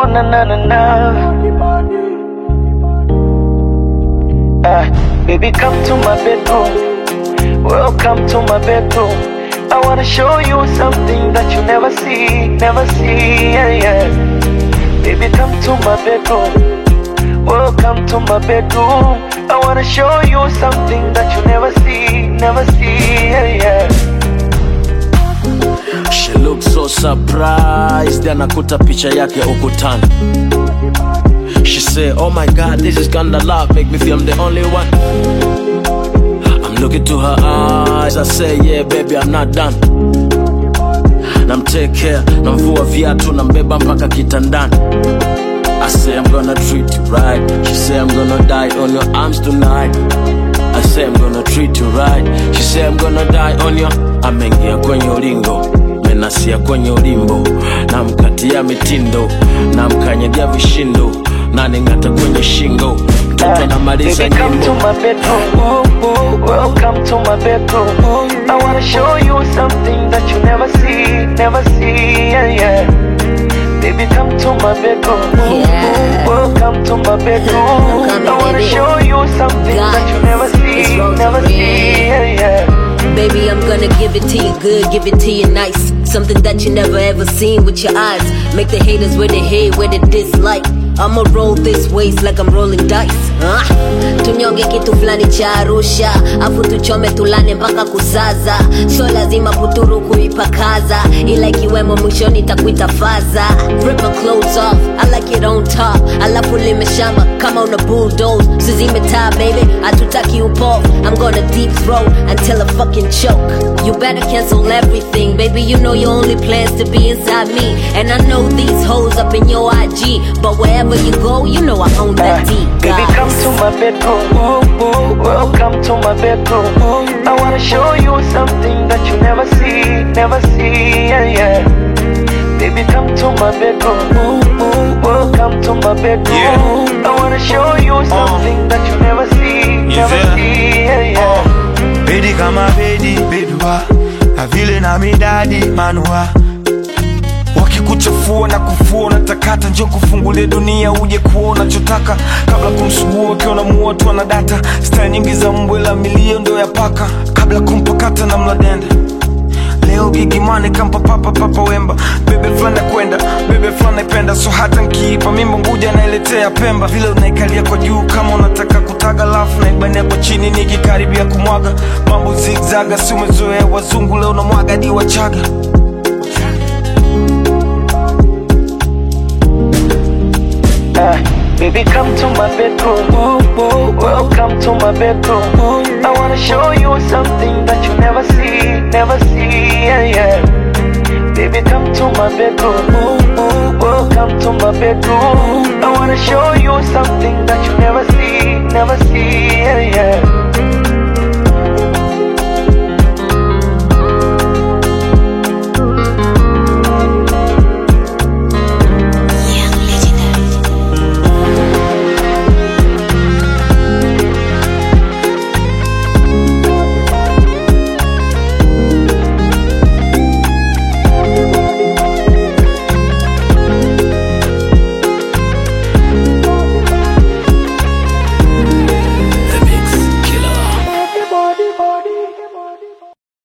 na na na na. Baby, come to my bedroom. Welcome to my bedroom. I wanna show you something that you never see, never see, yeah, yeah. Baby, come to my bedroom. Welcome to my bedroom. I wanna show you something that you never see, never see, yeah, yeah. She looks so surprised, anakuta picha yake ukutani. She say, oh my God, this is kinda love, make me feel I'm the only one. I'm looking to her eyes, I say, yeah baby, I'm not done. Nam take care, namvua viatu, nambeba mpaka kitandani. I say I'm gonna treat you right. She say I'm gonna die on your arms tonight. I say I'm gonna treat you right. She say I'm gonna die on your. Amengia kwenye ulingo, menasia kwenye ulimbo, namkatia mitindo, namkanyagia vishindo, naningata kwenye shingo, mtoto namaliza nyimbo. Baby, come to my bedroom. Welcome to my bedroom. I wanna show you something that you never see, never see, yeah, yeah. Baby, come to my bedroom. Yeah. Welcome to my bedroom. I wanna show you something that you never see, never see, yeah, yeah. Baby, I'm gonna give it to you good, give it to you nice. Something that you never ever seen with your eyes. Make the haters where they hate, where they dislike. I'ma roll this waist like I'm rolling dice. Tunyonge kitu flani cha Arusha, afu tuchome tulane mpaka kusaza. So lazima kuturu kuipakaza, ila ikiwemo mwishoni takuita faza. Rip my clothes off, I like it on top. Alafu limeshamba kama una bulldoze. Sizime taa baby, atutaki upof. I'm gonna deep throat until I fucking choke. You better cancel everything, baby, you know your only plans to be inside me. And I know these hoes up in your IG, but wherever you go, you know I own that D. Baby, come to my bedroom. Welcome to my bedroom. I wanna show you something that you never see, never see, yeah, yeah. Baby, come to my bedroom. Welcome to my bedroom. Yeah. I wanna show you something that you never see, never see, yeah, yeah. Bedi kama bedi, bedua, na vile na midadi, manua. Wakikuchafua na kufua na takata, njoo kufungulia dunia uje kuona chotaka. Kabla kumsugua ukiona muo tu ana data. Style nyingi za mbwe la milio ndo ya paka. Kabla kumpakata na mladenda. Leo gigi mane kampa papa wemba. Bebe flana kwenda, bebe flana ipenda. So hata nkiipa mimbo nguja nailetea Pemba. Vile unaikalia kwa juu kama unataka kutaga, lafu naibania kwa chini nikikaribia kumwaga. Mambo zigzaga, si umezoea wazungu, leo unamwaga di wachaga. Baby, come to my bedroom. Welcome to my bedroom. I wanna show you something that you never see, never see, yeah, yeah. Baby, come to my bedroom. Welcome to my bedroom. I wanna show you something that you never see, never see, yeah, yeah.